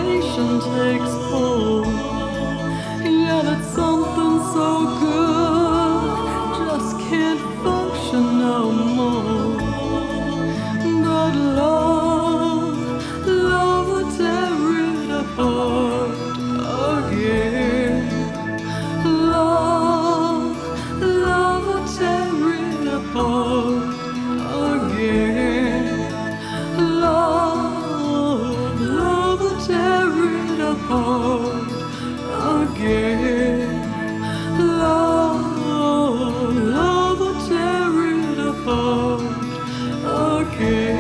desperation takes hold. Yeah, that's something so good, just can't function no more. But love will tear it apart again. Love will tear it apart again. Love will tear it apart again. Love will tear it apart again.